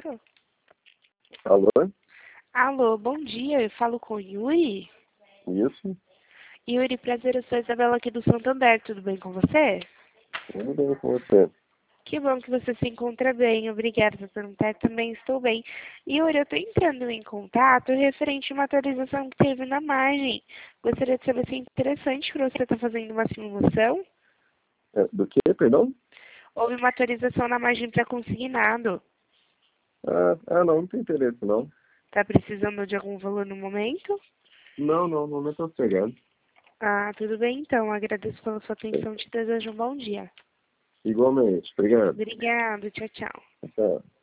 certo? Alô? Alô, bom dia. Eu falo com o Yuri. Isso? Yuri, prazer, eu sou a Isabela aqui do Santander. Tudo bem com você? Tudo bem com você? Que bom que você se encontra bem. Obrigada por perguntar. Também estou bem. Yuri, eu estou entrando em contato referente a uma atualização que teve na margem. Gostaria de saber se é interessante para você estar fazendo uma simulação. Do que, perdão? Houve uma atualização na margem para consignado. Não tem interesse, não. Está precisando de algum valor no momento? Não, no momento eu sossegado. Ah, tudo bem então. Agradeço pela sua atenção e te desejo um bom dia. Igualmente, obrigado. Obrigada. Tchau, tchau. Tchau.